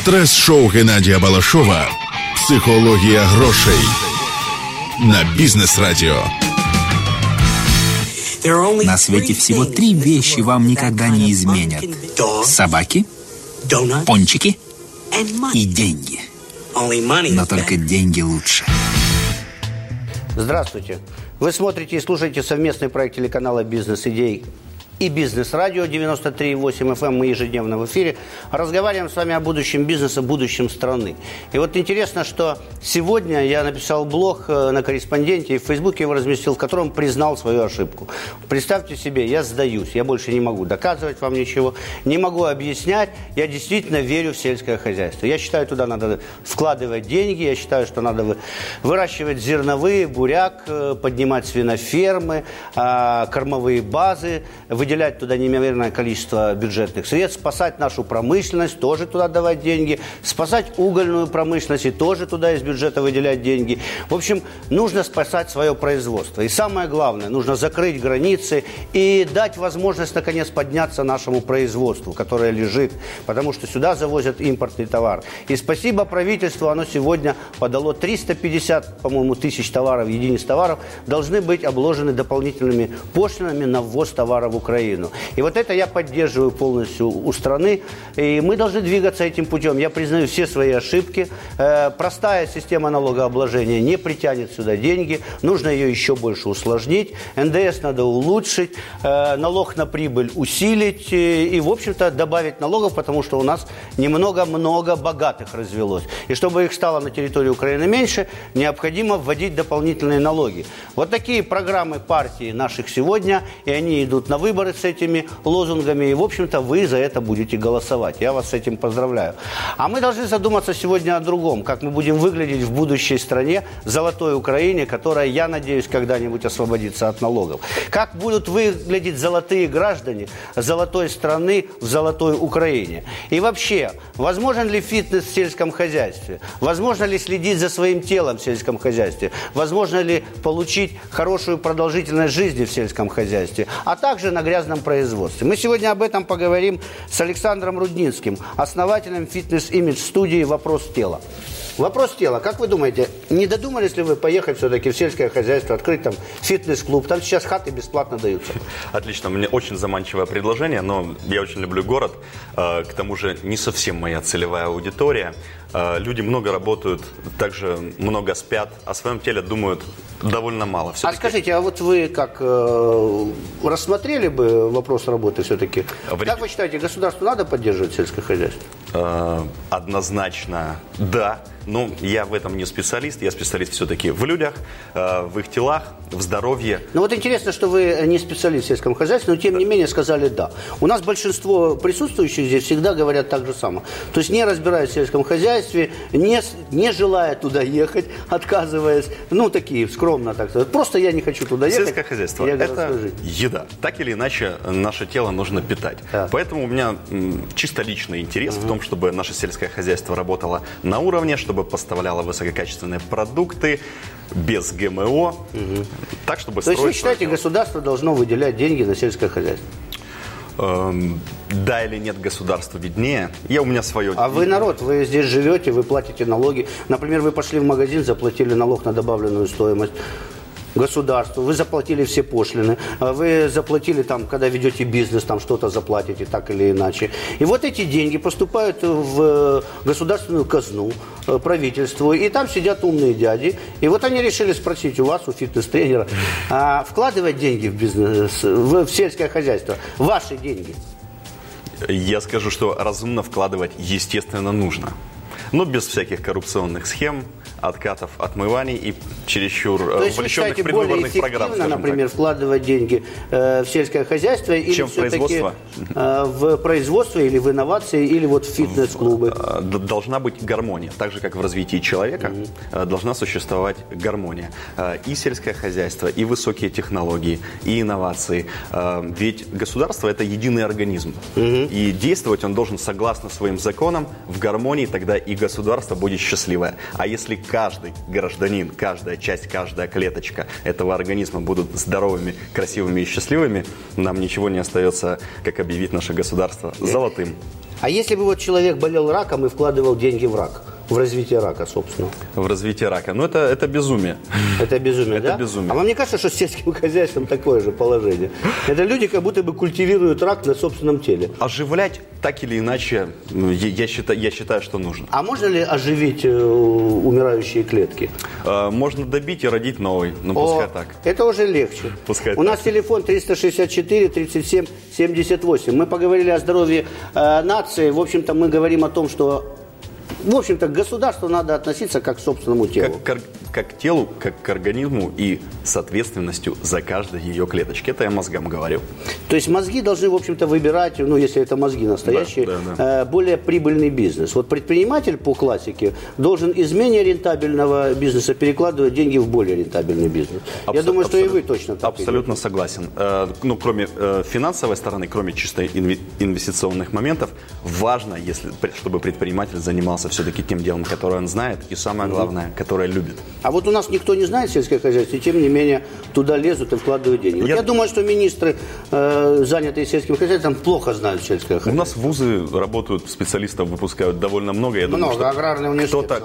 Стрес-шоу Геннадия Балашова «Психология грошей» на Бизнес-радио. На свете всего 3 вещи вам никогда не изменят: собаки, пончики и деньги. Но только деньги лучше. Здравствуйте. Вы смотрите и слушаете совместный проект телеканала «Бизнес-идей» и «Бизнес-радио» 93,8 FM. Мы ежедневно в эфире разговариваем с вами о будущем бизнеса, будущем страны. И вот интересно, что сегодня я написал блог на «Корреспонденте» и в Фейсбуке его разместил, в котором признал свою ошибку. Представьте себе, я сдаюсь, я больше не могу доказывать вам ничего, не могу объяснять, я действительно верю в сельское хозяйство. Я считаю, туда надо вкладывать деньги, я считаю, что надо выращивать зерновые, буряк, поднимать свинофермы, кормовые базы, выделять туда неимоверное количество бюджетных средств, спасать нашу промышленность, тоже туда давать деньги, спасать угольную промышленность и тоже туда из бюджета выделять деньги. В общем, нужно спасать свое производство. И самое главное, нужно закрыть границы и дать возможность, наконец, подняться нашему производству, которое лежит, потому что сюда завозят импортный товар. И спасибо правительству, оно сегодня подало 350, по-моему, тысяч товаров, единиц товаров, должны быть обложены дополнительными пошлинами на ввоз товаров в Украину. И вот это я поддерживаю полностью у страны, и мы должны двигаться этим путем. Я признаю все свои ошибки. Простая система налогообложения не притянет сюда деньги, нужно ее еще больше усложнить, НДС надо улучшить, налог на прибыль усилить и, в общем-то, добавить налогов, потому что у нас немного-много богатых развелось. И чтобы их стало на территории Украины меньше, необходимо вводить дополнительные налоги. Вот такие программы партии наших сегодня, и они идут на выборы с этими лозунгами, и, в общем-то, вы за это будете голосовать. Я вас с этим поздравляю. А мы должны задуматься сегодня о другом, как мы будем выглядеть в будущей стране, золотой Украине, которая, я надеюсь, когда-нибудь освободится от налогов. Как будут выглядеть золотые граждане золотой страны в золотой Украине. И вообще, возможен ли фитнес в сельском хозяйстве? Возможно ли следить за своим телом в сельском хозяйстве? Возможно ли получить хорошую продолжительность жизни в сельском хозяйстве? А также на грязном производстве. Мы сегодня об этом поговорим с Александром Рудницким, основателем фитнес-имидж-студии «Вопрос тела». Вопрос тела. Как вы думаете, не додумались ли вы поехать все-таки в сельское хозяйство, открыть там фитнес-клуб? Там сейчас хаты бесплатно даются. Отлично. Мне очень заманчивое предложение, но я очень люблю город. К тому же не совсем моя целевая аудитория. Люди много работают, также много спят, о своем теле думают довольно мало. Все-таки... А скажите, а вот вы как рассмотрели бы вопрос работы все-таки? Как вы считаете, государству надо поддерживать сельское хозяйство? Однозначно да. Но я в этом не специалист. Я специалист все-таки в людях, в их телах, в здоровье. Ну вот интересно, что вы не специалист в сельском хозяйстве, но тем не менее сказали «да». У нас большинство присутствующих здесь всегда говорят так же самое. То есть не разбираясь в сельском хозяйстве, не желая туда ехать, отказываясь, ну такие скромно так сказать. Просто я не хочу туда ехать. Сельское хозяйство – это еда. Так или иначе наше тело нужно питать. Да. Поэтому у меня чисто личный интерес в том, чтобы наше сельское хозяйство работало на уровне, чтобы поставляло высококачественные продукты, без ГМО, так, чтобы... То есть вы считаете, государство должно выделять деньги на сельское хозяйство? Да или нет, государство виднее. У меня свое... А вы народ, вы здесь живете, вы платите налоги. Например, вы пошли в магазин, заплатили налог на добавленную стоимость государству, вы заплатили все пошлины, вы заплатили там, когда ведете бизнес, там что-то заплатите так или иначе. И вот эти деньги поступают в государственную казну, правительству, и там сидят умные дяди. И вот они решили спросить у вас, у фитнес-тренера, вкладывать деньги в бизнес, в сельское хозяйство, ваши деньги. Я скажу, что разумно вкладывать, естественно, нужно. Но без всяких коррупционных схем, откатов, отмываний и чересчур увлеченных предвыборных программ. То есть, например, вкладывать деньги в сельское хозяйство или чем все-таки в производство или в инновации, или вот в фитнес-клубы? Должна быть гармония. Так же, как в развитии человека, должна существовать гармония. И сельское хозяйство, и высокие технологии, и инновации. Ведь государство – это единый организм. И действовать он должен согласно своим законам, в гармонии, тогда и государство будет счастливое. А если каждый гражданин, каждая часть, каждая клеточка этого организма будут здоровыми, красивыми и счастливыми, нам ничего не остается, как объявить наше государство золотым. А если бы вот человек болел раком и вкладывал деньги в рак? В развитие рака, собственно. В развитие рака. Ну, это безумие. Это безумие, да? Это безумие. А вам не кажется, что с сельским хозяйством такое же положение? Это люди как будто бы культивируют рак на собственном теле. Оживлять так или иначе, я считаю, что нужно. А можно ли оживить умирающие клетки? Можно добить и родить новый. Ну, пускай так. Это уже легче. Пускай У нас телефон 364 37 78. Мы поговорили о здоровье нации. В общем-то, мы говорим о том, что в общем-то, к государству надо относиться как к собственному телу. Как к телу, как к организму и с ответственностью за каждой ее клеточки. Это я мозгам говорю. То есть мозги должны, в общем-то, выбирать, ну, если это мозги настоящие, да. Более прибыльный бизнес. Вот предприниматель по классике должен из менее рентабельного бизнеса перекладывать деньги в более рентабельный бизнес. Я думаю, что и вы точно так. Абсолютно согласен. Ну, кроме финансовой стороны, кроме чисто инвестиционных моментов, важно, чтобы предприниматель занимался все-таки тем делом, которое он знает, и самое главное, которое любит. А вот у нас никто не знает сельское хозяйство, и тем не менее туда лезут и вкладывают деньги. Я думаю, что министры, занятые сельским хозяйством, плохо знают сельское хозяйство. У нас вузы работают, специалистов выпускают довольно много. Я думаю, что аграрный университет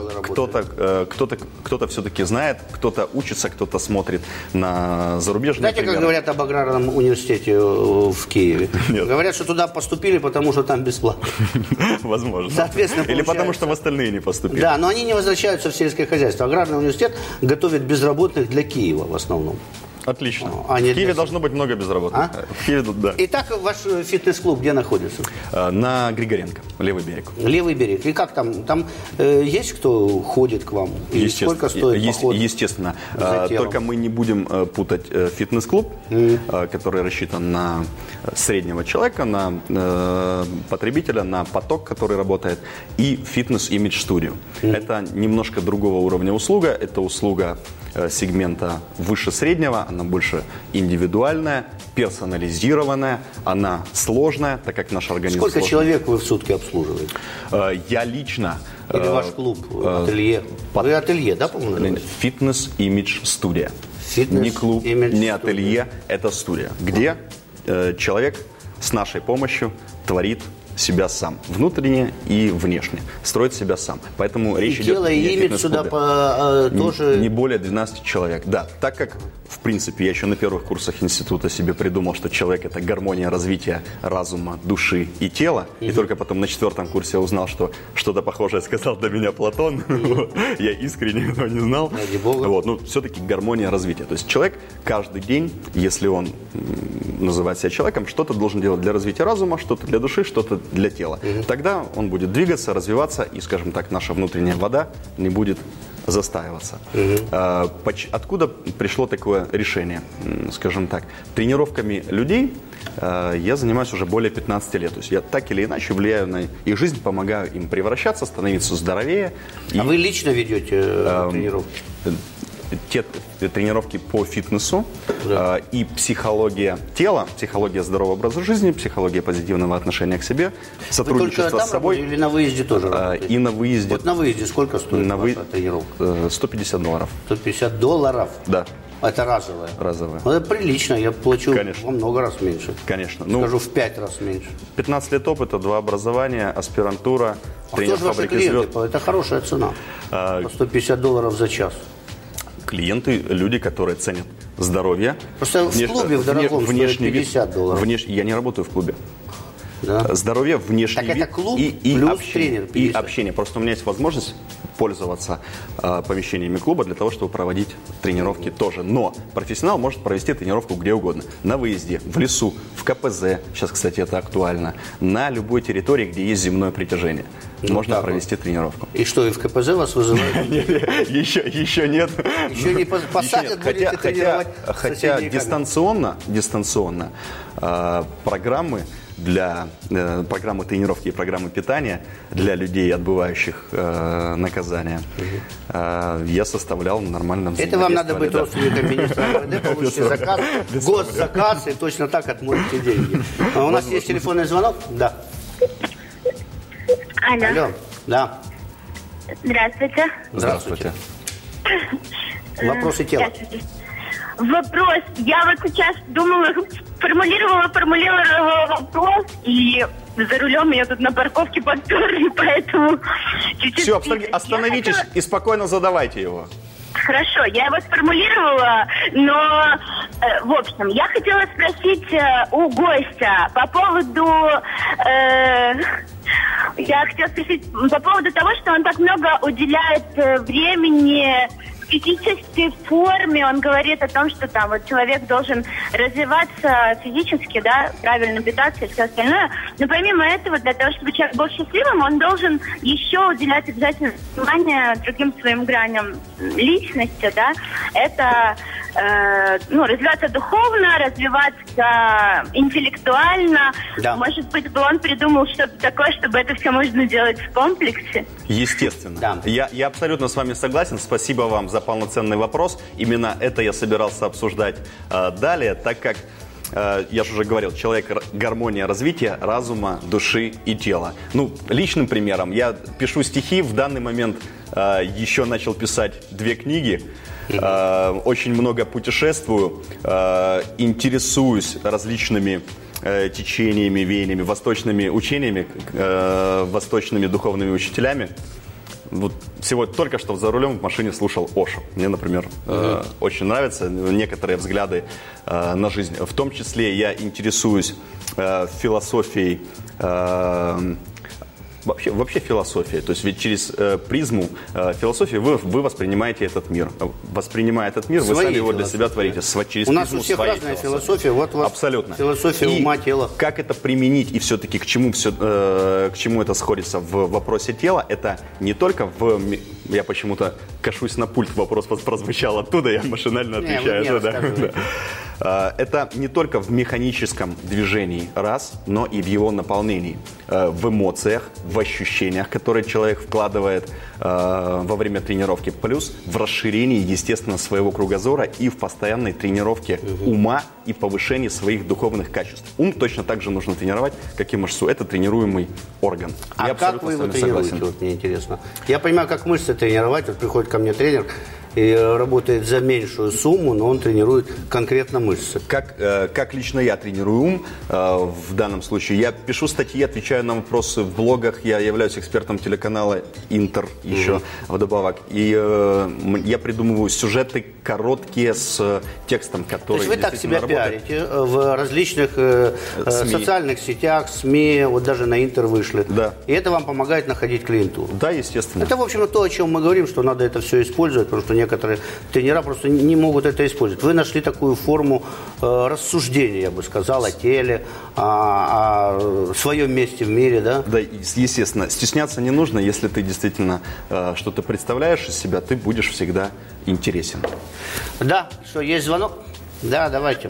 кто-то все-таки знает, кто-то учится, кто-то смотрит на зарубежные Знаете, примеры. как говорят об аграрном университете в Киеве? Нет. Говорят, что туда поступили, потому что там бесплатно. Возможно. Соответственно, или потому что в остальные не поступили. Да, но они не возвращаются в сельское хозяйство. Аграрный университет готовит безработных для Киева в основном. Отлично. В Киеве должно быть много безработных. В Киеве, да. Итак, ваш фитнес-клуб где находится? На Григоренко, левый берег. Левый берег. И как там? Там есть кто ходит к вам? И сколько стоит поход? Естественно. Только мы не будем путать фитнес-клуб, который рассчитан на среднего человека, на потребителя, на поток, который работает, и фитнес-имидж-студию. Это немножко другого уровня услуга. Это услуга сегмента выше среднего, она больше индивидуальная, персонализированная, она сложная, так как наш организм Сколько сложный. человек вы в сутки обслуживаете? Я лично... Или ваш клуб, ателье? Вы ателье, да, по-моему? Фитнес-имидж-студия. Не клуб, не ателье, это студия, где человек с нашей помощью творит себя сам, внутренне и внешне, строит себя сам. Поэтому речь идет о имидж сюда тоже... Не более 12 человек, да. Так как, в принципе, я еще на первых курсах института себе придумал, что человек – это гармония развития разума, души и тела, и только потом на 4-м курсе я узнал, что что-то похожее сказал до меня Платон. Я искренне этого не знал. Но все-таки гармония развития. То есть человек каждый день, если он называет себя человеком, что-то должен делать для развития разума, что-то для души, что-то для тела. Тогда он будет двигаться, развиваться, и, скажем так, наша внутренняя вода не будет застаиваться. Откуда пришло такое решение? Скажем так, тренировками людей я занимаюсь уже более 15 лет. То есть я так или иначе влияю на их жизнь, помогаю им превращаться, становиться здоровее. А вы лично ведете тренировки? Те тренировки по фитнесу, да. И психология тела, психология здорового образа жизни, психология позитивного отношения к себе, сотрудничество с собой. Или на выезде тоже работаете? И на выезде. Вот на выезде сколько стоит ваша тренировка? $150. $150? Да. Это разовая? Разовая. Ну, это прилично, я плачу во много раз меньше. Конечно. Скажу, в 5 раз меньше. 15 лет опыта, 2 образования, аспирантура, тренер фабрики звезд. Это хорошая цена. $150 за час. Клиенты, люди, которые ценят здоровье. Просто в клубе в дорогом стоит $50. Я не работаю в клубе. Да. Здоровье, внешний вид это клуб и плюс общение, тренер. И общение. Просто у меня есть возможность пользоваться помещениями клуба для того, чтобы проводить тренировки тоже. Но профессионал может провести тренировку где угодно. На выезде, в лесу, в КПЗ, сейчас, кстати, это актуально, на любой территории, где есть земное притяжение. Можно провести тренировку. И что, и в КПЗ вас вызывают? Еще нет. Еще не посадят, будете тренировать? Хотя дистанционно программы тренировки и программы питания для людей, отбывающих наказание, я составлял на нормальном взаимодействии. Это вам надо быть родственником министра МВД, получите заказ, госзаказ, и точно так отмоете деньги. У нас есть телефонный звонок? Да. Алло. Да. Здравствуйте. Здравствуйте. Вопросы тела. Вопрос. Я вот сейчас думала, формулировала вопрос, и за рулем меня тут на парковке подперли, поэтому чуть-чуть... Все, остановитесь и спокойно задавайте его. Хорошо, я его сформулировала, но, в общем, я хотела спросить у гостя по поводу... Я хотела спросить по поводу того, что он так много уделяет времени физической форме. Он говорит о том, что там вот человек должен развиваться физически, да, правильно питаться и все остальное. Но помимо этого, для того, чтобы человек был счастливым, он должен еще уделять обязательно внимание другим своим граням личности, да. Это развиваться духовно, развиваться интеллектуально. Да. Может быть, бы он придумал что-то такое, чтобы это все можно делать в комплексе. Естественно. Да. Я абсолютно с вами согласен. Спасибо вам за полноценный вопрос. Именно это я собирался обсуждать далее, так как я же уже говорил, человек – гармония развития разума, души и тела. Личным примером, я пишу стихи, в данный момент еще начал писать 2 книги. Очень много путешествую, интересуюсь различными течениями, веяниями, восточными учениями, восточными духовными учителями. Вот только что за рулем в машине слушал Ошу. Мне, например, очень нравятся некоторые взгляды на жизнь. В том числе я интересуюсь философией, вообще философия. То есть ведь через призму философии вы воспринимаете этот мир. Воспринимая этот мир, вы сами его для себя творите. Через у нас у всех разная философия. Вот у вас абсолютно. Философия ума, тела. Как это применить и все-таки к чему это сходится в вопросе тела, это не только я почему-то кашусь на пульт, вопрос прозвучал оттуда, я машинально отвечаю. Это не только в механическом движении, но и в его наполнении, в эмоциях, в ощущениях, которые человек вкладывает во время тренировки, плюс в расширении, естественно, своего кругозора и в постоянной тренировке ума и повышении своих духовных качеств. Ум точно так же нужно тренировать, как и мышцу. Это тренируемый орган. А как вы его тренируете, вот мне интересно? Я понимаю, как мышцы тренировать. Вот приходит ко мне тренер и работает за меньшую сумму, но он тренирует конкретно мышцы. Как лично я тренирую ум в данном случае? Я пишу статьи, отвечаю на вопросы в блогах. Я являюсь экспертом телеканала «Интер» еще вдобавок. И я придумываю сюжеты короткие с текстом, который... То есть вы так себя пиарите в различных социальных сетях, СМИ, вот даже на «Интер» вышли. Да. И это вам помогает находить клиентуру. Да, естественно. Это, в общем, то, о чем мы говорим, что надо это все использовать, потому что некоторые тренера просто не могут это использовать. Вы нашли такую форму рассуждения, я бы сказал, о теле, о своем месте в мире, да? Да, естественно. Стесняться не нужно, если ты действительно что-то представляешь из себя, ты будешь всегда интересен. Да, что, есть звонок? Да, давайте.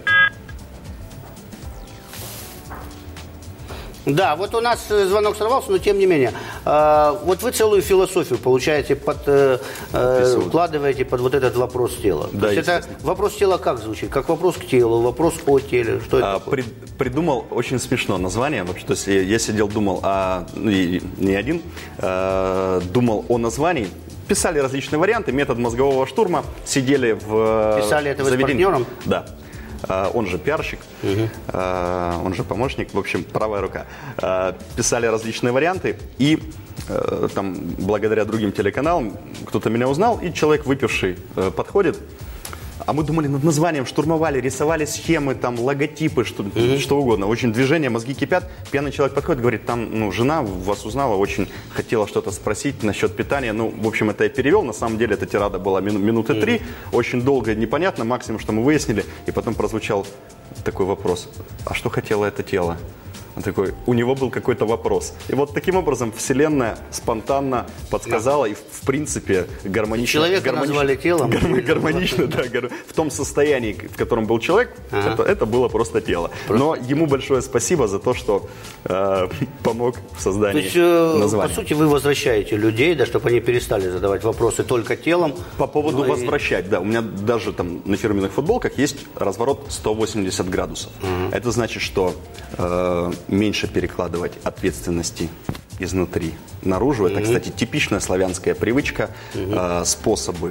Да, вот у нас звонок сорвался, но тем не менее. Вот вы целую философию, получаете, вкладываете под вот этот вопрос тела. Да, это вопрос тела как звучит? Как вопрос к телу, вопрос о теле? Что это такое? Придумал очень смешно название. То есть я сидел, думал, не один, думал о названии. Писали различные варианты, метод мозгового штурма, сидели в Писали это вы с партнером? Да. Он же пиарщик, он же помощник, в общем, правая рука. Писали различные варианты, и там, благодаря другим телеканалам, кто-то меня узнал, и человек, выпивший, подходит. А мы думали над названием, штурмовали, рисовали схемы, там, логотипы, что угодно. Очень движение, мозги кипят. Пьяный человек подходит, говорит, там, жена вас узнала, очень хотела что-то спросить насчет питания. В общем, это я перевел. На самом деле, эта тирада была минуты 3. Очень долго, непонятно. Максимум, что мы выяснили. И потом прозвучал такой вопрос. А что хотело это тело? Он такой, у него был какой-то вопрос. И вот таким образом вселенная спонтанно подсказала, и в принципе гармонично. Человека назвали телом. Гармонично, да. В том состоянии, в котором был человек, это было просто тело. Но ему большое спасибо за то, что помог в создании названия. По сути, вы возвращаете людей, да, чтобы они перестали задавать вопросы только телом. По поводу возвращать, да. У меня даже там на фирменных футболках есть разворот 180 градусов. Это значит, что меньше перекладывать ответственности изнутри наружу. Это, кстати, типичная славянская привычка, способы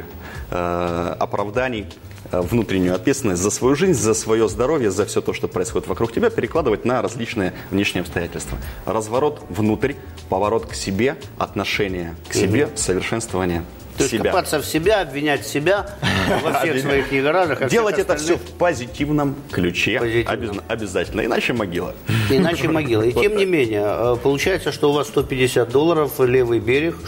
оправданий, внутреннюю ответственность за свою жизнь, за свое здоровье, за все то, что происходит вокруг тебя, перекладывать на различные внешние обстоятельства. Разворот внутрь, поворот к себе, отношение к себе, совершенствование То есть себя. копаться в себя, обвинять себя во всех своих негоражах. Делать это все в позитивном ключе обязательно, иначе могила. Иначе могила. И тем не менее, получается, что у вас $150, левый берег.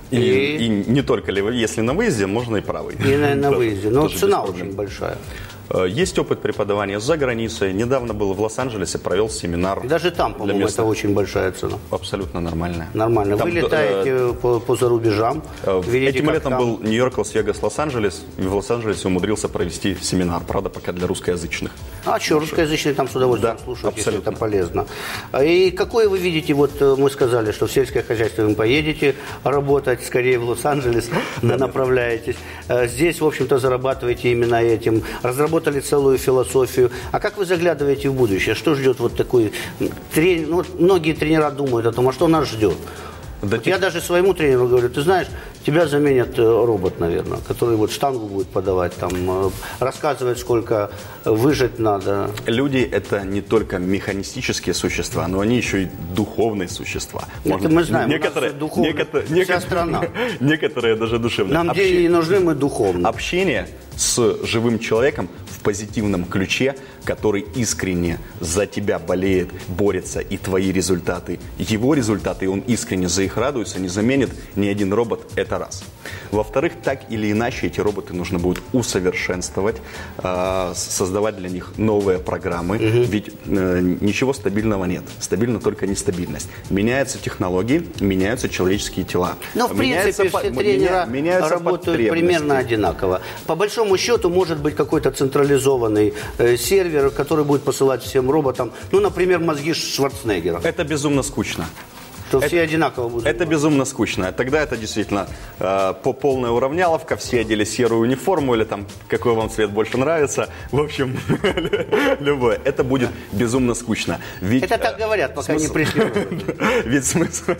И не только левый, если на выезде, можно и правый. И на выезде. Но цена очень большая. Есть опыт преподавания за границей. Недавно был в Лос-Анджелесе, провел семинар. Даже там, по-моему, это очень большая цена. Абсолютно нормальная. Нормально. Вы летаете по зарубежам. Этим летом был Нью-Йорк, Лас-Вегас, Лос-Анджелес. И в Лос-Анджелесе умудрился провести семинар. Правда, пока для русскоязычных. А что, русскоязычные там с удовольствием слушают, если это полезно. И какое вы видите, вот мы сказали, что в сельское хозяйство вы поедете работать, скорее в Лос-Анджелес направляетесь. Здесь, в общем-то, зарабатываете именно этим. Разработали целую философию. А как вы заглядываете в будущее? Что ждет вот такой тренер? Ну, многие тренера думают о том, а что нас ждет? Вот я даже своему тренеру говорю, ты знаешь, тебя заменит робот, наверное, который вот штангу будет подавать, там, рассказывать, сколько выжать надо. Люди – это не только механистические существа, но они еще и духовные существа. Это мы знаем, вся страна. Некоторые даже душевные. Нам деньги не нужны, мы духовные. Общение с живым человеком в позитивном ключе, который искренне за тебя болеет, борется, и твои результаты, его результаты, и он искренне за их радуется, не заменит ни один робот. Это раз. Во-вторых, так или иначе эти роботы нужно будет усовершенствовать, создавать для них новые программы, ведь ничего стабильного нет. Стабильна только нестабильность. Меняются технологии, меняются человеческие тела. Но в принципе все тренера работают примерно одинаково. По большому счету может быть какой-то централизованный сервер, который будет посылать всем роботам, ну, например, мозги Шварценеггера. Это безумно скучно. То все одинаково будут. Это безумно скучно. Тогда это действительно полная уравняловка, все одели серую униформу или там какой вам цвет больше нравится. В общем, любое. Это будет безумно скучно. Ведь, это так говорят, пока не пришли. Ведь смысл...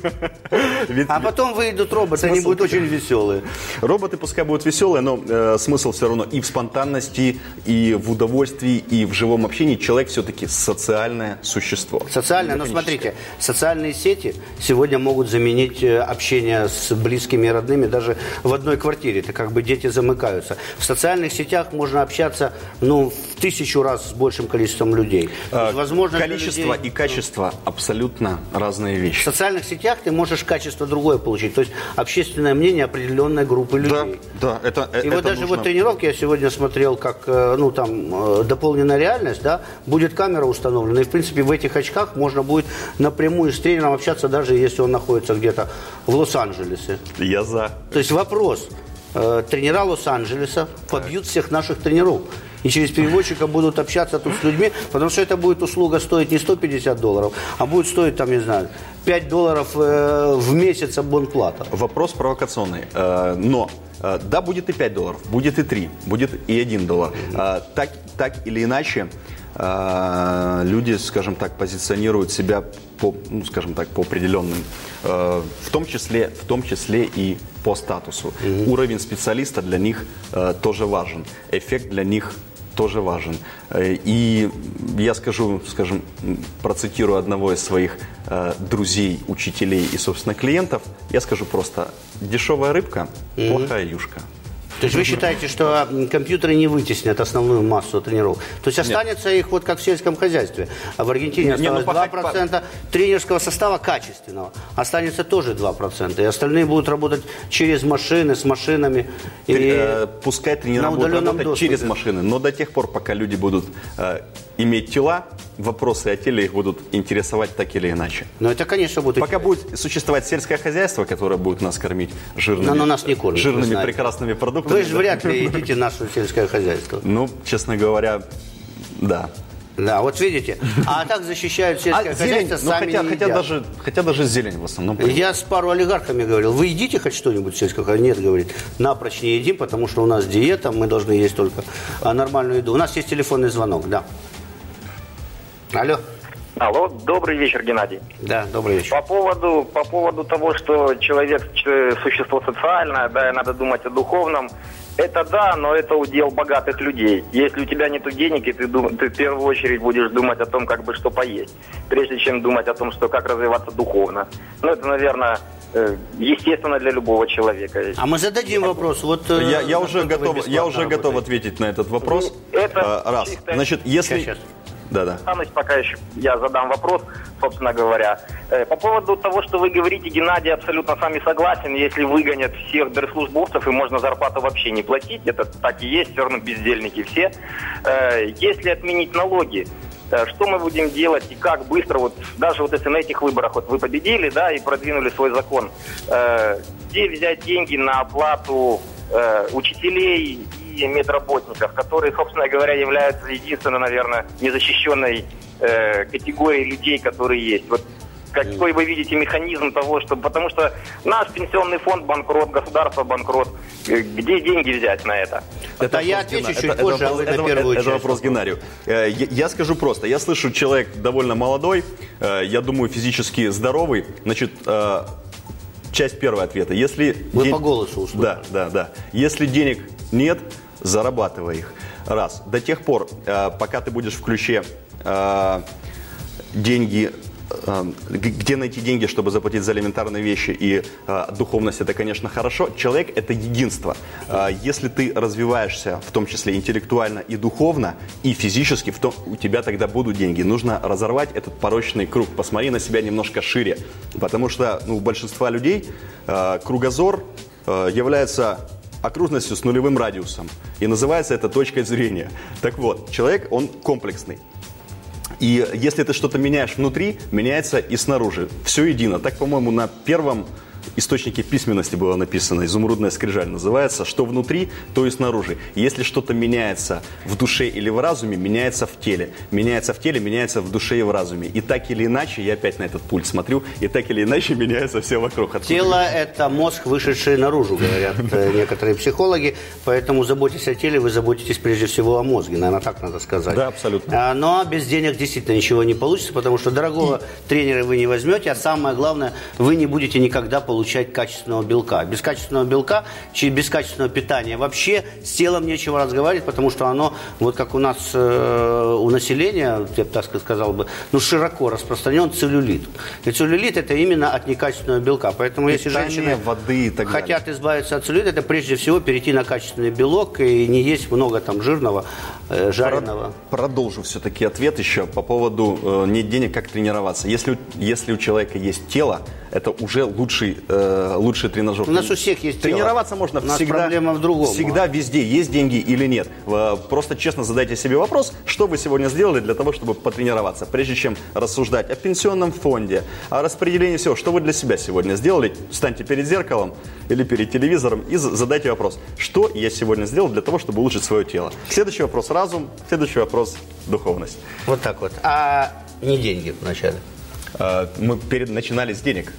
А потом выйдут роботы, они будут очень веселые. Роботы пускай будут веселые, но смысл все равно и в спонтанности, и в удовольствии, и в живом общении. Человек все-таки социальное существо. Социальное, но смотрите, социальные сети сегодня могут заменить общение с близкими и родными даже в одной квартире. Это как бы дети замыкаются. В социальных сетях можно общаться, ну, в 1000 раз с большим количеством людей. Возможно, количество и качество абсолютно разные вещи. В социальных сетях ты можешь качество другое получить. То есть общественное мнение определенной группы людей. Да, это и вот даже нужно... вот тренировки я сегодня смотрел, как, ну, там, дополненная реальность, да, будет камера установлена. И, в принципе, в этих очках можно будет напрямую с тренером общаться, даже если он находится где-то в Лос-Анджелесе. Я за. То есть вопрос. Тренера Лос-Анджелеса побьют всех наших тренеров. И через переводчика будут общаться тут с людьми, потому что это будет услуга стоить не $150, а будет стоить, там, не знаю, $5 в месяц абонплата. Вопрос провокационный. Но да, будет и $5, будет и 3, будет и $1. Так или иначе, люди, скажем так, позиционируют себя по, ну, скажем так, по определенным, в том числе и по статусу. Уровень специалиста для них тоже важен, эффект для них тоже важен. И я скажу, скажем, процитирую одного из своих друзей, учителей и, собственно, клиентов, я скажу просто: дешевая рыбка, плохая юшка. То есть вы считаете, что компьютеры не вытеснят основную массу тренеров? То есть останется их вот как в сельском хозяйстве. А в Аргентине осталось 2% тренерского состава качественного. Останется тоже 2%. И остальные будут работать через машины, с машинами. Пускай тренера будут работать через машины. Но до тех пор, пока люди будут иметь тела, вопросы о теле их будут интересовать так или иначе. Но это, конечно, будет... Пока будет существовать сельское хозяйство, которое будет нас кормить жирными, но нас не кормит, жирными прекрасными продуктами. Вы же вряд ли едите наше сельское хозяйство. Ну, честно говоря, да. Да, вот видите. А так защищают сельское хозяйство, сами не едят. Хотя даже зелень в основном. Я с пару олигархами говорил: вы едите хоть что-нибудь сельское хозяйство? Нет, говорит, напрочь не едим, потому что у нас диета, мы должны есть только нормальную еду. У нас есть телефонный звонок, да. Алло. Алло, добрый вечер, Геннадий. Да, добрый вечер. По поводу того, что человек существо социальное, да, и надо думать о духовном, это да, но это удел богатых людей. Если у тебя нет денег, и ты в первую очередь будешь думать о том, как бы что поесть, прежде чем думать о том, что как развиваться духовно. Ну, это, наверное, естественно для любого человека. А мы зададим вопрос. Вот, я уже готов ответить на этот вопрос. Это раз. Значит, если... Сейчас. Да. Пока еще я задам вопрос, собственно говоря. По поводу того, что вы говорите, Геннадий, абсолютно с вами согласен. Если выгонят всех держслужбовцев, и можно зарплату вообще не платить, это так и есть, все равно бездельники все. Если отменить налоги, что мы будем делать и как быстро, вот даже вот если на этих выборах вот вы победили, да, и продвинули свой закон, где взять деньги на оплату учителей и медработников, которые, собственно говоря, являются единственной, наверное, незащищенной категорией людей, которые есть. Вот какой вы видите механизм того, что... Потому что наш пенсионный фонд банкрот, государство банкрот. Где деньги взять на это? Это я отвечу чуть позже, а вы на первую часть. Это вопрос Геннадию. Я скажу просто. Я слышу, человек довольно молодой, я думаю, физически здоровый. Значит, часть первого ответа. Если вы по голосу услышали. Да. Если денег нет, зарабатывай их. Раз. До тех пор, пока ты будешь в ключе деньги, где найти деньги, чтобы заплатить за элементарные вещи, и духовность, это, конечно, хорошо. Человек – это единство. Если ты развиваешься, в том числе интеллектуально и духовно, и физически, у тебя тогда будут деньги. Нужно разорвать этот порочный круг. Посмотри на себя немножко шире. Потому что у большинства людей кругозор является окружностью с нулевым радиусом. И называется это точкой зрения. Так вот, человек, он комплексный. И если ты что-то меняешь внутри, меняется и снаружи. Все едино. Так, по-моему, на первом источнике письменности было написано, изумрудная скрижаль называется, что внутри, то и снаружи. Если что-то меняется в душе или в разуме, меняется в теле. Меняется в теле, меняется в душе и в разуме. И так или иначе, я опять на этот пульт смотрю, и так или иначе меняется все вокруг. Тело – это мозг, вышедший наружу, говорят некоторые психологи. Поэтому заботьтесь о теле, вы заботитесь прежде всего о мозге. Наверное, так надо сказать. Да, абсолютно. Но без денег действительно ничего не получится, потому что дорогого тренера вы не возьмете, а самое главное, вы не будете никогда получать качественного белка. Без качественного белка, без качественного питания вообще с телом нечего разговаривать, потому что оно, вот как у нас у населения, я бы так сказал бы, широко распространен целлюлит. И целлюлит – это именно от некачественного белка. Поэтому питание, если женщины воды и так хотят избавиться от целлюлита, это прежде всего перейти на качественный белок и не есть много там жирного, жареного. Продолжу все-таки ответ еще по поводу нет денег, как тренироваться. Если у человека есть тело, это уже лучший тренажер. У нас у всех есть тело. Тренироваться можно всегда. Проблема в другом. Всегда, везде, есть деньги или нет. Просто честно задайте себе вопрос, что вы сегодня сделали для того, чтобы потренироваться. Прежде чем рассуждать о пенсионном фонде, о распределении всего, что вы для себя сегодня сделали, встаньте перед зеркалом или перед телевизором и задайте вопрос, что я сегодня сделал для того, чтобы улучшить свое тело. Следующий вопрос – разум, следующий вопрос – духовность. Вот так вот. А не деньги вначале? Мы начинали с денег.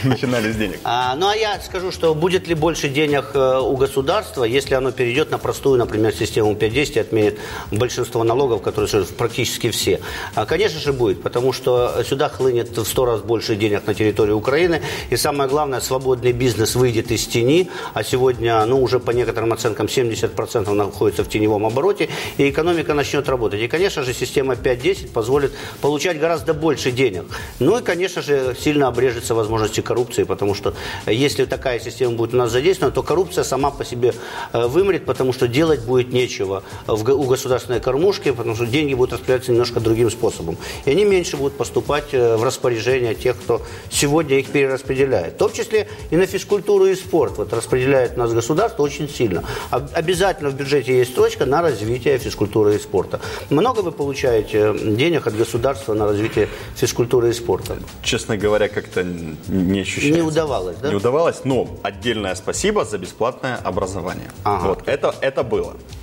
А я скажу, что будет ли больше денег у государства, если оно перейдет на простую, например, систему 5-10 и отменит большинство налогов, которые практически все. Конечно же будет, потому что сюда хлынет в 100 раз больше денег на территории Украины. И самое главное, свободный бизнес выйдет из тени, а сегодня, уже по некоторым оценкам, 70% находится в теневом обороте, и экономика начнет работать. И, конечно же, система 5-10 позволит получать гораздо больше денег. И, конечно же, сильно обрежется возможности коррупции, потому что если такая система будет у нас задействована, то коррупция сама по себе вымрет, потому что делать будет нечего у государственной кормушки, потому что деньги будут распределяться немножко другим способом. И они меньше будут поступать в распоряжение тех, кто сегодня их перераспределяет. В том числе и на физкультуру и спорт. Вот распределяет нас государство очень сильно. Обязательно в бюджете есть строчка на развитие физкультуры и спорта. Много вы получаете денег от государства на развитие физкультуры и спорта? Честно говоря, как-то не ощущается. Не удавалось, да? Не удавалось, но отдельное спасибо за бесплатное образование. Ага. Вот, это было.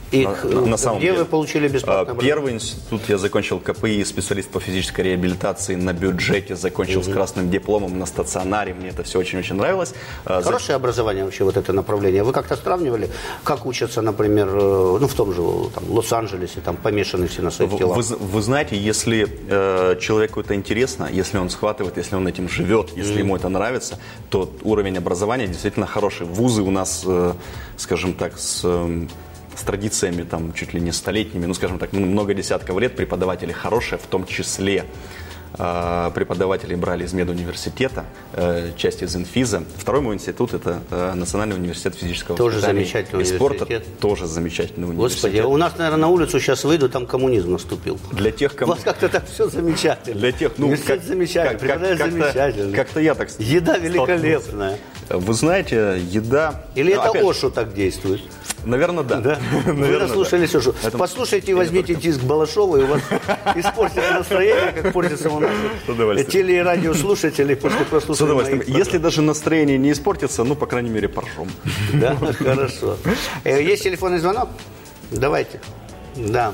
И на самом где деле. вы получили бесплатное образование? Первый институт я закончил КПИ, специалист по физической реабилитации на бюджете, закончил с красным дипломом на стационаре, мне это все очень-очень нравилось. Хорошее образование вообще, вот это направление. Вы как-то сравнивали, как учатся, например, в том же там, Лос-Анджелесе, там помешаны все на своих делах? Вы знаете, если человеку это интересно, если он схватывает, если он этим живет, если ему это нравится, то уровень образования действительно хороший. Вузы у нас, скажем так, с традициями там чуть ли не столетними, скажем так, много десятков лет, преподаватели хорошие, в том числе преподавателей брали из медуниверситета, часть из инфиза. Второй мой институт – это Национальный университет физического воспитания и спорта. Тоже замечательный университет. Господи, у нас, наверное, на улицу сейчас выйду, там коммунизм наступил. Для тех, кому... У вас как-то так все замечательно. Для тех, университет замечательный, преподаватель замечательный. Как-то я так еда великолепная. Вы знаете, еда... Или это Ошу так действует? Наверное, да. Вы наслушались Ошу. Послушайте и возьмите диск Балашова, и у вас испортится настроение, как портится у нас теле- и радиослушателей после прослушивания. Если даже настроение не испортится, по крайней мере, поржем. Да, хорошо. Есть телефонный звонок? Давайте. Да.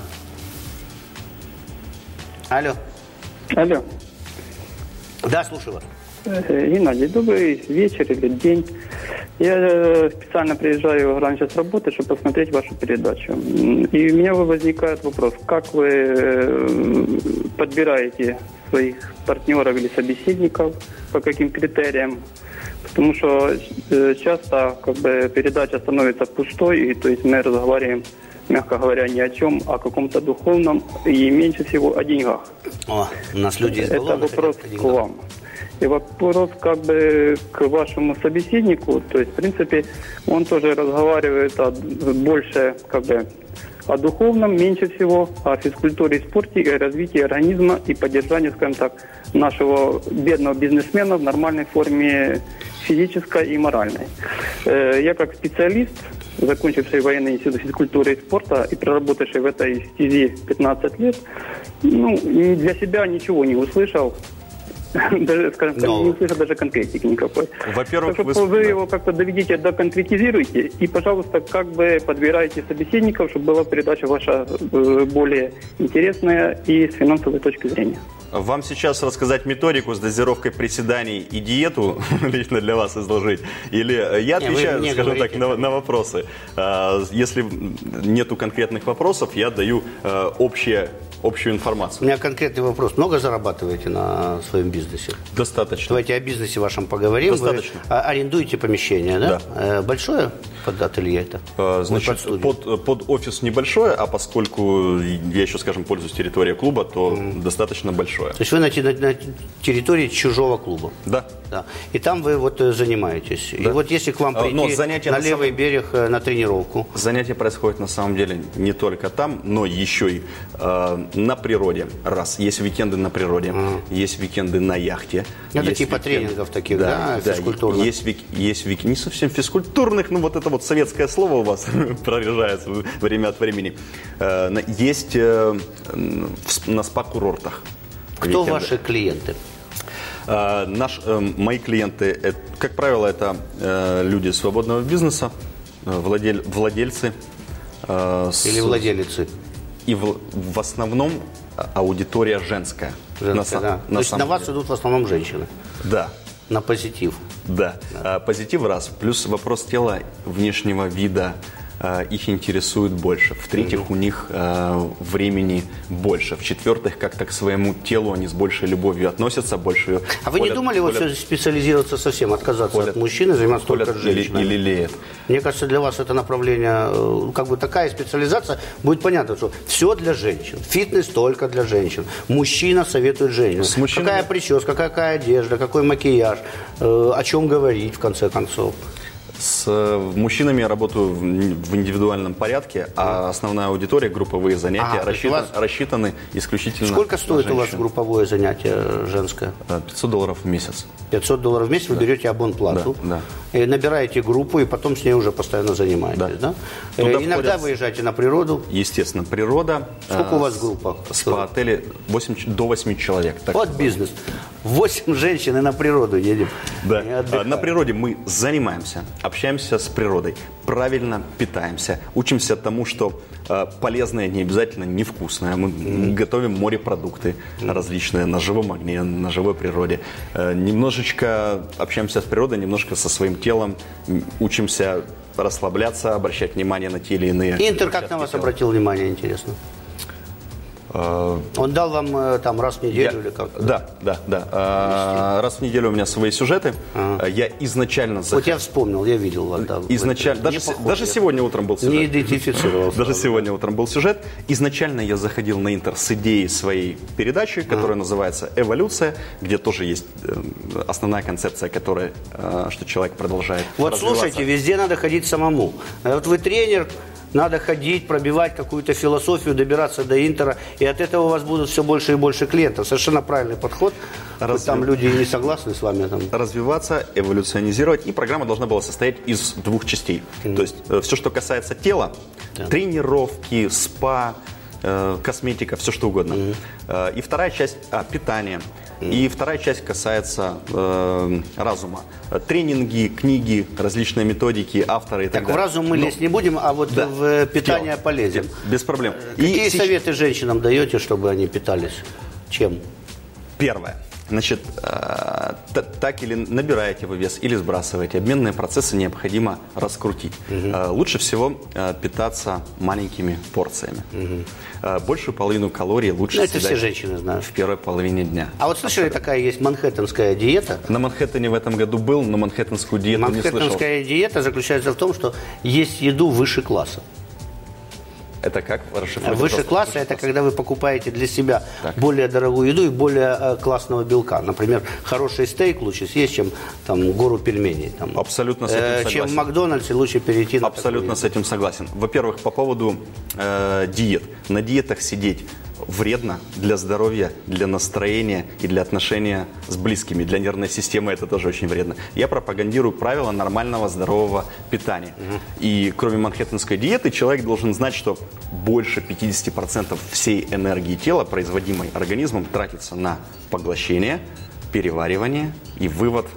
Алло. Алло. Да, слушаю вас. Геннадий, добрый вечер или день. Я специально приезжаю раньше с работы, чтобы посмотреть вашу передачу. И у меня возникает вопрос, как вы подбираете своих партнеров или собеседников, по каким критериям? Потому что часто передача становится пустой, и то есть мы разговариваем, мягко говоря, ни о чем, а о каком-то духовном и меньше всего о деньгах. У нас люди из Это вопрос к вам. И вопрос к вашему собеседнику, то есть, в принципе, он тоже разговаривает больше о духовном, меньше всего о физкультуре и спорте, и о развитии организма и поддержании, скажем так, нашего бедного бизнесмена в нормальной форме физической и моральной. Я как специалист, закончивший военный институт физкультуры и спорта и проработавший в этой стези 15 лет, для себя ничего не услышал. Даже, скажем так, не услышал даже конкретики никакой. Во-первых, вы его как-то доведите, доконкретизируйте и, пожалуйста, подбирайте собеседников, чтобы была передача ваша более интересная и с финансовой точки зрения. Вам сейчас рассказать методику с дозировкой приседаний и диету лично для вас изложить? Или я отвечаю, скажем так, на вопросы? Если нету конкретных вопросов, я даю общую информацию. У меня конкретный вопрос. Много зарабатываете на своем бизнесе? Достаточно. Давайте о бизнесе вашем поговорим. Достаточно. Вы арендуете помещение, да? Да. Большое под ателье это? Значит, под офис небольшое, а поскольку я еще, скажем, пользуюсь территорией клуба, то достаточно большое. То есть вы на территории чужого клуба? Да. И там вы занимаетесь. Да. И если к вам прийти на левый берег на тренировку? Занятия происходят на самом деле не только там, но еще и на природе. Есть уикенды на природе, есть уикенды на яхте. Это типа тренингов таких, да, физкультурных? Есть не совсем физкультурных, это советское слово у вас прорежается время от времени. Есть на спа-курортах. Кто ваши клиенты? Мои клиенты, как правило, это люди свободного бизнеса, владельцы. Или владелицы. И в основном аудитория женская. То есть на вас идут в основном женщины? Да. На позитив? Да. Позитив раз. Плюс вопрос тела, внешнего вида их интересует больше. В-третьих, у них времени больше. В-четвертых, как-то к своему телу они с большей любовью относятся. А вы не думали специализироваться совсем, отказаться от мужчин и заниматься только женщинами? Или лелеет. Мне кажется, для вас это направление, такая специализация, будет понятно, что все для женщин. Фитнес только для женщин. Мужчина советует женщинам. Какая прическа, какая одежда, какой макияж, о чем говорить, в конце концов. С мужчинами я работаю в индивидуальном порядке, а основная аудитория, групповые занятия рассчитаны исключительно на Сколько стоит у вас групповое занятие женское? $500 в месяц. $500 в месяц вы берете абонплату, и набираете группу, и потом с ней уже постоянно занимаетесь, да? Иногда выезжаете на природу? Естественно, природа. Сколько у вас группа? Спа-отели до 8 человек. Вот бизнес. 8 женщин и на природу едем. Да. На природе мы занимаемся, общаемся с природой, правильно питаемся, учимся тому, что полезное не обязательно невкусное. Мы готовим морепродукты различные на живом огне, на живой природе. Немножечко общаемся с природой, немножко со своим телом, учимся расслабляться, обращать внимание на те или иные... Интер как на вас обратил внимание, интересно? Он дал вам там раз в неделю или как? Да. Раз в неделю у меня свои сюжеты. Я изначально... Вот я вспомнил, я видел вас. Да, изначально, даже сегодня утром был сюжет. Не идентифицировался. Даже сегодня утром был сюжет. Изначально я заходил на Интер с идеей своей передачи, которая называется «Эволюция», где тоже есть основная концепция, которая, что человек продолжает развиваться. Слушайте, везде надо ходить самому. Вот вы тренер... Надо ходить, пробивать какую-то философию, добираться до Интера, и от этого у вас будут все больше и больше клиентов. Совершенно правильный подход. Там люди не согласны с вами. Развиваться, эволюционизировать. И программа должна была состоять из 2 частей. То есть все, что касается тела, тренировки, спа, косметика, все что угодно. И вторая часть – питание. И вторая часть касается разума. Тренинги, книги, различные методики, авторы и так далее. В разум мы лезть не будем, а вот в питание полезем. Без проблем. Какие советы женщинам даете, чтобы они питались? Чем? Первое. Значит, так или набираете вы вес, или сбрасываете. Обменные процессы необходимо раскрутить. Лучше всего питаться маленькими порциями. Большую половину калорий лучше съедать все женщины знают. В первой половине дня. А вот слышали, такая есть манхэттенская диета? На Манхэттене в этом году был, но манхэттенскую диету не слышал. Манхэттенская диета заключается в том, что есть еду выше класса. Это как? Выше класса – это когда вы покупаете для себя более дорогую еду и более классного белка. Например, хороший стейк лучше съесть, чем там, гору пельменей. Там, абсолютно с этим согласен. Чем в Макдональдсе лучше перейти на абсолютно с этим согласен. Во-первых, по поводу диет. На диетах сидеть вредно для здоровья, для настроения и для отношения с близкими. Для нервной системы это тоже очень вредно. Я пропагандирую правила нормального здорового питания. И кроме манхэттенской диеты, человек должен знать, что больше 50% всей энергии тела, производимой организмом, тратится на поглощение, переваривание и вывод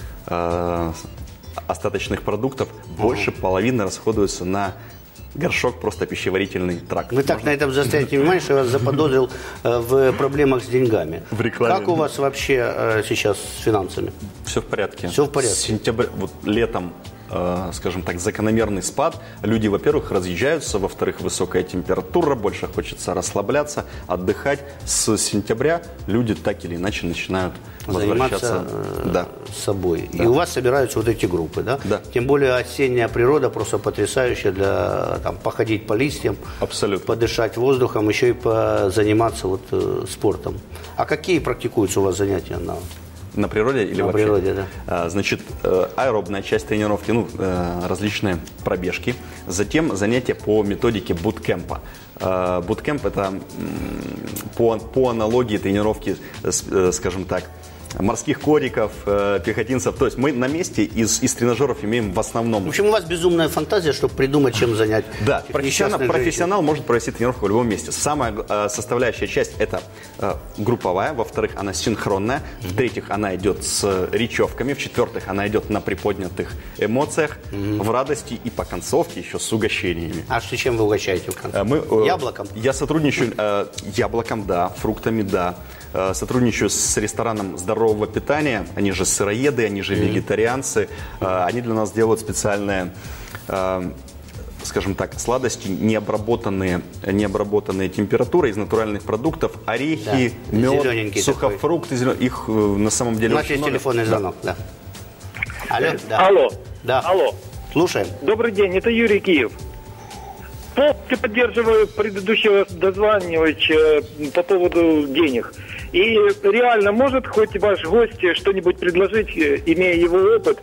остаточных продуктов. Больше половины расходуется на горшок, просто пищеварительный тракт. Вы так на этом заостряете внимание, что я вас заподозрил в проблемах с деньгами. В рекламе. Как у вас вообще сейчас с финансами? Все в порядке. Все в порядке. С сентября, летом, скажем так, закономерный спад. Люди, во-первых, разъезжаются, во-вторых, высокая температура, больше хочется расслабляться, отдыхать. С сентября люди так или иначе начинают возвращаться собой. Да. И у вас собираются вот эти группы, да? Да. Тем более осенняя природа просто потрясающая для походить по листьям, абсолютно, подышать воздухом, еще и заниматься спортом. А какие практикуются у вас занятия на природе или на вообще? На природе, да. Значит, аэробная часть тренировки, различные пробежки. Затем занятия по методике буткемпа. Буткемп – это по аналогии тренировки, скажем так, морских кориков, пехотинцев. То есть мы на месте из тренажеров имеем в основном... В общем, у вас безумная фантазия, чтобы придумать, чем занять. Да, профессионал может провести тренировку в любом месте. Самая составляющая часть – это групповая, во-вторых, она синхронная, в-третьих, она идет с речевками, в-четвертых, она идет на приподнятых эмоциях, в радости и по концовке еще с угощениями. А что, чем вы угощаете в конце? Яблоком? Я сотрудничаю яблоком, да, фруктами, да. Сотрудничаю с рестораном здорового питания. Они же сыроеды, они же вегетарианцы. Они для нас делают специальные, скажем так, сладости, необработанные температурой из натуральных продуктов. Орехи, мед, сухофрукты. Их на самом деле очень много. У нас есть телефонный звонок, да. Алло? Да. Алло. Да. Алло. Слушаем. Добрый день, это Юрий, Киев. Полностью поддерживаю предыдущего дозванивача по поводу денег. И реально может хоть ваш гость что-нибудь предложить, имея его опыт,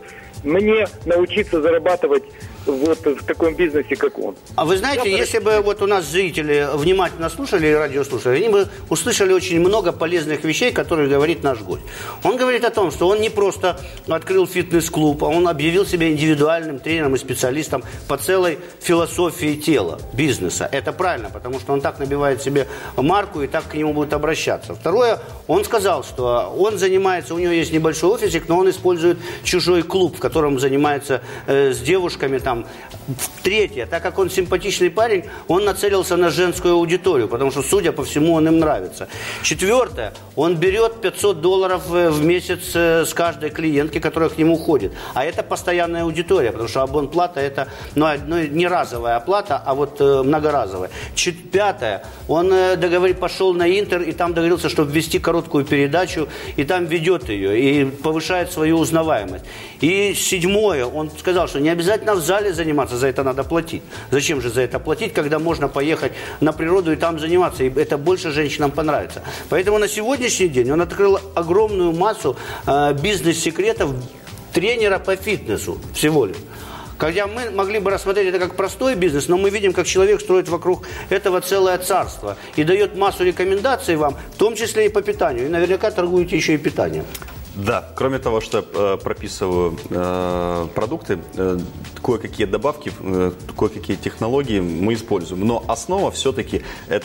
мне научиться зарабатывать вот в таком бизнесе, как он? А вы знаете, если бы вот у нас зрители внимательно слушали и радиослушали, они бы услышали очень много полезных вещей, которые говорит наш гость. Он говорит о том, что он не просто открыл фитнес-клуб, а он объявил себя индивидуальным тренером и специалистом по целой философии тела, бизнеса. Это правильно, потому что он так набивает себе марку и так к нему будут обращаться. Второе, он сказал, что он занимается, у него есть небольшой офисик, но он использует чужой клуб, в котором занимается с девушками там. Третье, так как он симпатичный парень, он нацелился на женскую аудиторию, потому что, судя по всему, он им нравится. Четвертое, он берет $500 в месяц с каждой клиентки, которая к нему ходит. А это постоянная аудитория, потому что абонплата это не разовая оплата, а вот многоразовая. Пятое, он пошел на Интер и там договорился, чтобы ввести короткую передачу, и там ведет ее, и повышает свою узнаваемость. И седьмое, он сказал, что не обязательно в зале заниматься, за это надо платить. Зачем же за это платить, когда можно поехать на природу и там заниматься, и это больше женщинам понравится. Поэтому на сегодняшний день он открыл огромную массу бизнес-секретов тренера по фитнесу всего лишь. Когда мы могли бы рассмотреть это как простой бизнес, но мы видим, как человек строит вокруг этого целое царство и дает массу рекомендаций вам, в том числе и по питанию. И наверняка торгуете еще и питанием. Да, кроме того, что я прописываю продукты, кое-какие добавки, кое-какие технологии мы используем. Но основа все-таки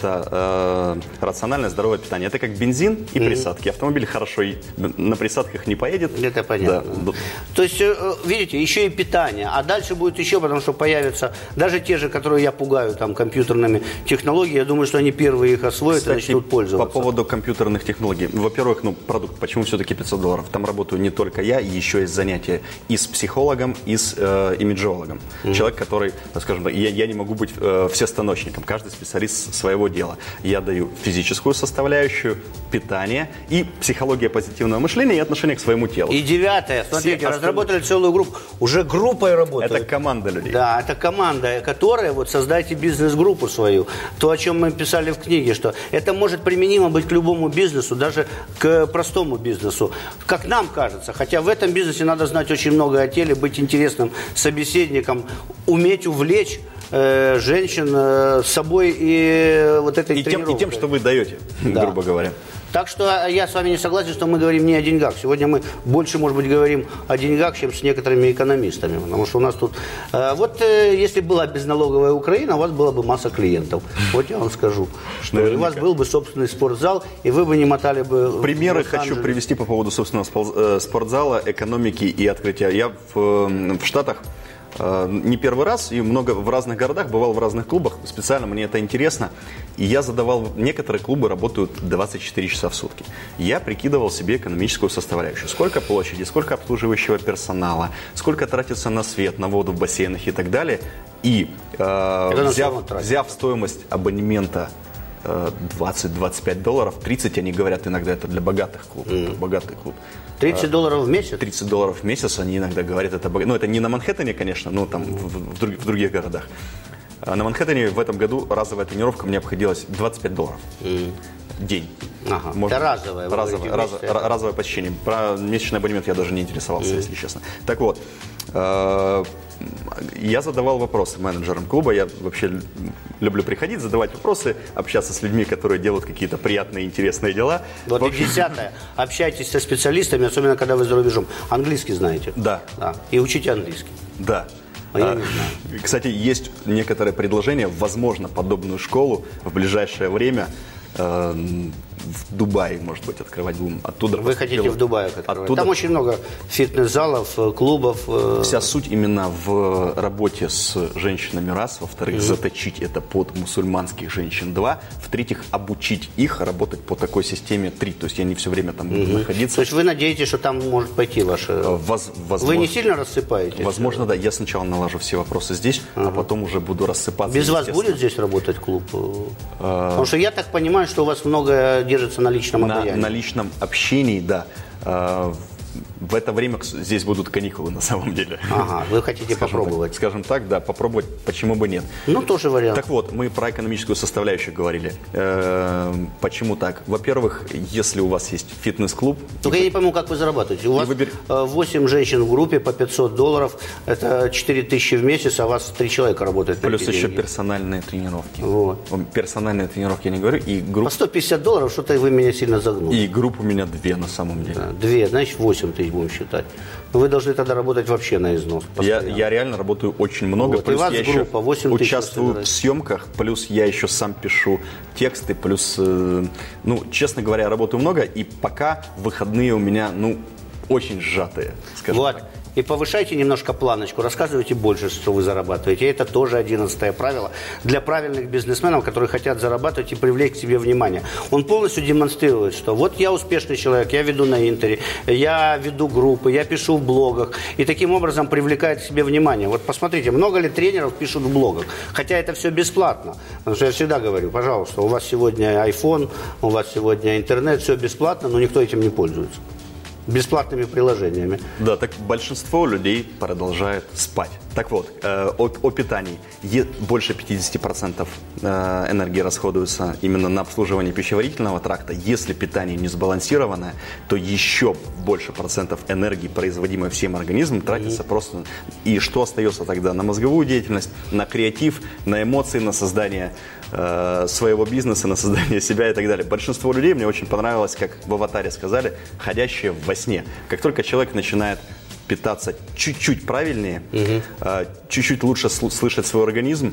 это рациональное здоровое питание. Это как бензин и присадки. Автомобиль хорошо на присадках не поедет. Это понятно. Да. То есть, видите, еще и питание. А дальше будет еще, потому что появятся даже те же, которые я пугаю там компьютерными технологиями. Я думаю, что они первые их освоят и начнут пользоваться. По поводу компьютерных технологий. Во-первых, продукт. Почему все-таки $500? Там работаю не только я, еще есть занятия и с психологом, и с имиджологом. Человек, который, скажем так, я не могу быть всестаночником. Каждый специалист своего дела. Я даю физическую составляющую, питание и психология позитивного мышления и отношение к своему телу. И девятое, смотрите, разработали целую группу. Уже группой работают. Это команда людей. Да, это команда, которая, создайте бизнес-группу свою. То, о чем мы писали в книге, что это может применимо быть к любому бизнесу, даже к простому бизнесу. Как нам кажется, хотя в этом бизнесе надо знать очень много о теле, быть интересным собеседником, уметь увлечь женщин с собой и вот этой тренировкой. И тем, что вы даете, грубо говоря. Так что я с вами не согласен, что мы говорим не о деньгах. Сегодня мы больше, может быть, говорим о деньгах, чем с некоторыми экономистами. Потому что у нас тут... если была безналоговая Украина, у вас была бы масса клиентов. Вот я вам скажу. Что у вас был бы собственный спортзал, и вы бы не мотали бы... Примеры хочу привести по поводу собственного спортзала, экономики и открытия. Я в Штатах не первый раз и много в разных городах, бывал в разных клубах, специально мне это интересно. И я задавал, некоторые клубы работают 24 часа в сутки. Я прикидывал себе экономическую составляющую. Сколько площади, сколько обслуживающего персонала, сколько тратится на свет, на воду в бассейнах и так далее. И взяв стоимость абонемента $20-25, 30, они говорят иногда, это для богатых клубов, это богатый клуб. $30 в месяц? $30 в месяц, они иногда говорят, это богатый. Это не на Манхэттене, конечно, но там в других городах. На Манхэттене в этом году разовая тренировка мне обходилась $25. День. Ага. Это разовое посещение. Про месячный абонемент я даже не интересовался, если честно. Так вот, я задавал вопросы менеджерам клуба. Я вообще люблю приходить, задавать вопросы, общаться с людьми, которые делают какие-то приятные, интересные дела. Вот и десятое. Общайтесь со специалистами, особенно когда вы за рубежом. Английский знаете? Да. И учите английский. Да. Я не знаю. Кстати, есть некоторые предложения, возможно, подобную школу в ближайшее время в Дубае, может быть, открывать будем. Оттуда вы хотите в Дубае открывать? Там очень много фитнес-залов, клубов. Вся суть именно в работе с женщинами раз, во-вторых, заточить это под мусульманских женщин два, в-третьих, обучить их работать по такой системе 3. То есть я не все время там буду находиться. То есть вы надеетесь, что там может пойти ваше... Вы не сильно рассыпаетесь? Возможно, да. Я сначала налажу все вопросы здесь, а потом уже буду рассыпаться. Без вас будет здесь работать клуб? Потому что я так понимаю, что у вас много держится на личном обаянии. На личном общении, да. В это время здесь будут каникулы на самом деле. Ага, вы хотите попробовать. Скажем так, да, попробовать, почему бы нет. Ну, тоже вариант. Так вот, мы про экономическую составляющую говорили. Почему так? Во-первых, если у вас есть фитнес-клуб... Только я не пойму, как вы зарабатываете. У вас 8 женщин в группе по $500, это 4000 в месяц, а у вас 3 человека работают. Плюс еще персональные тренировки. Вот. Персональные тренировки я не говорю. И групп... По $150 что-то вы меня сильно загнули. И групп у меня 2 на самом деле. Да, 2, значит 8 тысяч будем считать. Вы должны тогда работать вообще на износ. Я реально работаю очень много. Вот. Плюс И вас я группа, еще 8 тысяч участвую в съемках, плюс я еще сам пишу тексты, плюс, ну, честно говоря, я работаю много, и пока выходные у меня, ну, очень сжатые, скажем вот. так. И повышайте немножко планочку, рассказывайте больше, что вы зарабатываете. И это тоже 11-е правило для правильных бизнесменов, которые хотят зарабатывать и привлечь к себе внимание. Он полностью демонстрирует, что вот я успешный человек, я веду на Интере, я веду группы, я пишу в блогах. И таким образом привлекает к себе внимание. Вот посмотрите, много ли тренеров пишут в блогах? Хотя это все бесплатно. Потому что я всегда говорю, пожалуйста, у вас сегодня iPhone, у вас сегодня интернет, все бесплатно, но никто этим не пользуется. Бесплатными приложениями. Да, так большинство людей продолжает спать. Так вот, о питании. Больше 50% энергии расходуется именно на обслуживание пищеварительного тракта. Если питание не сбалансированное, то еще больше процентов энергии, производимой всем организмом, тратится просто... И что остается тогда? На мозговую деятельность, на креатив, на эмоции, на создание своего бизнеса, на создание себя и так далее. Большинство людей, мне очень понравилось, как в «Аватаре» сказали, ходящие во сне. Как только человек начинает питаться чуть-чуть правильнее, чуть-чуть лучше слышать свой организм,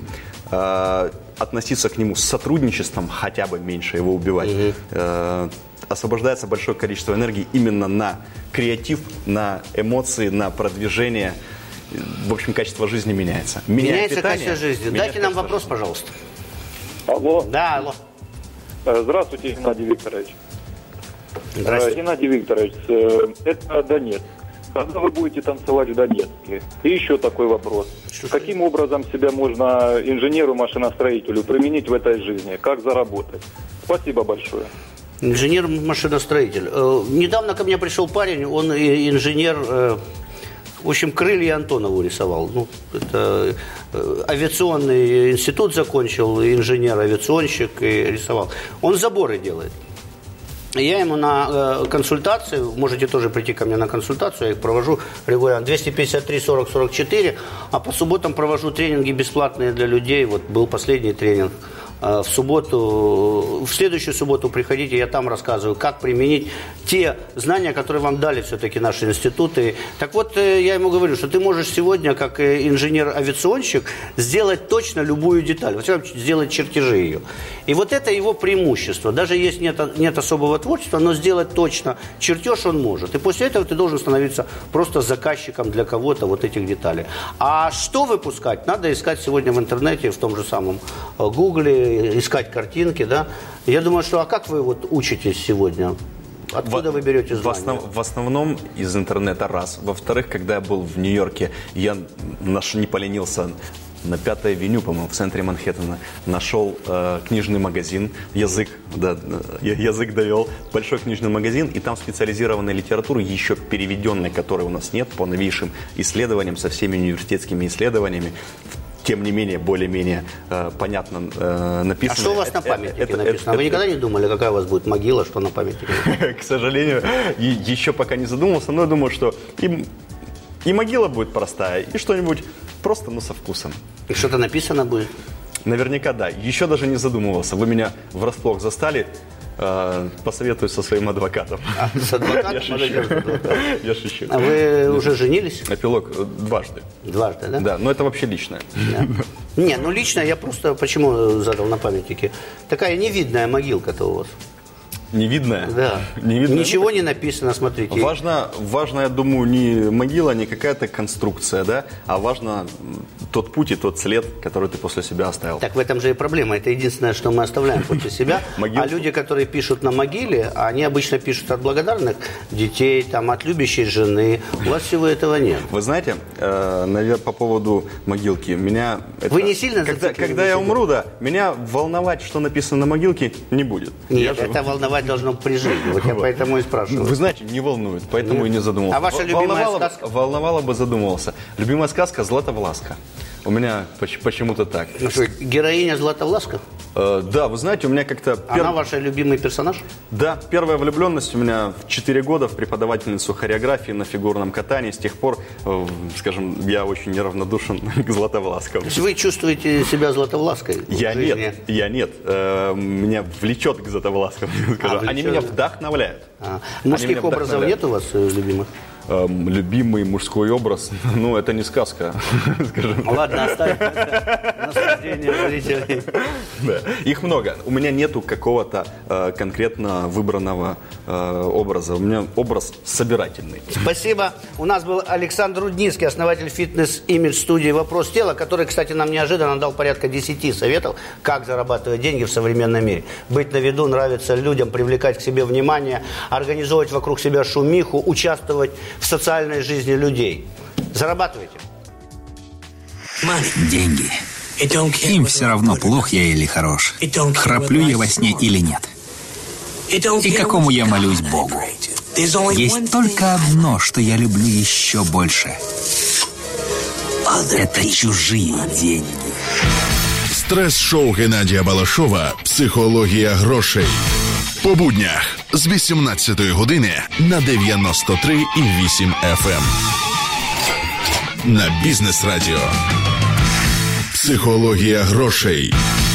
относиться к нему с сотрудничеством, хотя бы меньше его убивать, освобождается большое количество энергии именно на креатив, на эмоции, на продвижение. В общем, качество жизни меняется. Меняется качество жизни. Дайте нам вопрос, пожалуйста. Алло. Да, алло. Здравствуйте, Геннадий Викторович. Здравствуйте. Геннадий Викторович, это Донецк. Когда вы будете танцевать в Донецке? И еще такой вопрос. Каким образом себя можно инженеру-машиностроителю применить в этой жизни? Как заработать? Спасибо большое. Инженер-машиностроитель. Недавно ко мне пришел парень, он инженер... В общем, крылья Антонову рисовал. Ну, это авиационный институт закончил, инженер-авиационщик и рисовал. Он заборы делает. Я ему на консультацию, можете тоже прийти ко мне на консультацию, я их провожу регулярно, 253-40-44, а по субботам провожу тренинги бесплатные для людей. Вот был последний тренинг. В следующую субботу приходите, я там рассказываю, как применить те знания, которые вам дали все-таки наши институты. Так вот, я ему говорю, что ты можешь сегодня, как инженер-авиационщик, сделать точно любую деталь, во всяком случае, сделать чертежи ее. И вот это его преимущество. Даже если нет особого творчества, но сделать точно чертеж он может. И после этого ты должен становиться просто заказчиком для кого-то вот этих деталей. А что выпускать? Надо искать сегодня в интернете, в том же самом Гугле, искать картинки, да. Я думаю, что, а как вы вот учитесь сегодня? Откуда вы берете знания? В основном из интернета, раз. Во-вторых, когда я был в Нью-Йорке, я не поленился, на 5-й авеню, по-моему, в центре Манхэттена, нашел книжный магазин, язык довел, большой книжный магазин, и там специализированная литература, еще переведенная, которой у нас нет, по новейшим исследованиям, со всеми университетскими исследованиями. Тем не менее, более-менее понятно написано. А что у вас на памятнике написано? Вы никогда не думали, какая у вас будет могила, что на памятнике? К сожалению, еще пока не задумался, но я думаю, что и могила будет простая, и что-нибудь просто, но со вкусом. И что-то написано будет? Наверняка да. Еще даже не задумывался. Вы меня врасплох застали. Посоветуюсь со своим адвокатом. С адвокатом? Я шучу. А вы уже женились? Эпилог дважды. Дважды, да? Да, но это вообще личное. Не, ну лично я просто, почему задал на памятнике? Такая невидная могилка-то у вас. Невидная? Да. Невидная. Ничего не написано, смотрите. Важно, я думаю, не могила, не какая-то конструкция, да, а важно тот путь и тот след, который ты после себя оставил. Так в этом же и проблема. Это единственное, что мы оставляем после себя. А люди, которые пишут на могиле, они обычно пишут от благодарных детей, там, от любящей жены. У вас всего этого нет. Вы знаете, наверное, по поводу могилки, меня... Вы не сильно когда я умру, да, меня волновать, что написано на могилке, не будет. Нет, это волновать волновать должно при жизни. Вот я поэтому и спрашиваю. Вы знаете, не волнует, поэтому и не задумался. А ваша любимая сказка? Волновало бы, задумался. Любимая сказка «Златовласка». У меня почему-то так. Ну что, героиня Златовласка? Да, вы знаете, у меня как-то... Она ваш любимый персонаж? Да, первая влюбленность у меня в 4 года в преподавательницу хореографии на фигурном катании. С тех пор, скажем, я очень неравнодушен к Златовласкам. То есть вы чувствуете себя Златовлаской? Я нет. Меня влечет к Златовласкам. Они меня вдохновляют. Мужских образов нет у вас любимых? Любимый мужской образ, ну, это не сказка, скажем. Ладно, оставим наслаждение зрителей. Да. Их много. У меня нету какого-то конкретно выбранного образа. У меня образ собирательный. Спасибо. У нас был Александр Рудницкий, основатель фитнес-имидж-студии «Вопрос тела», который, кстати, нам неожиданно дал порядка 10 советов, как зарабатывать деньги в современном мире. Быть на виду, нравиться людям, привлекать к себе внимание, организовывать вокруг себя шумиху, участвовать в социальной жизни людей. Зарабатывайте. Деньги. Им все равно, плох я или хорош. Храплю я во сне или нет. И какому я молюсь Богу. Есть только одно, что я люблю еще больше. Это чужие деньги. Стрес-шоу Геннадія Балашова «Психологія грошей». По буднях з 18-ї години на 93,8 FM. На Бізнес Радіо. Психологія грошей.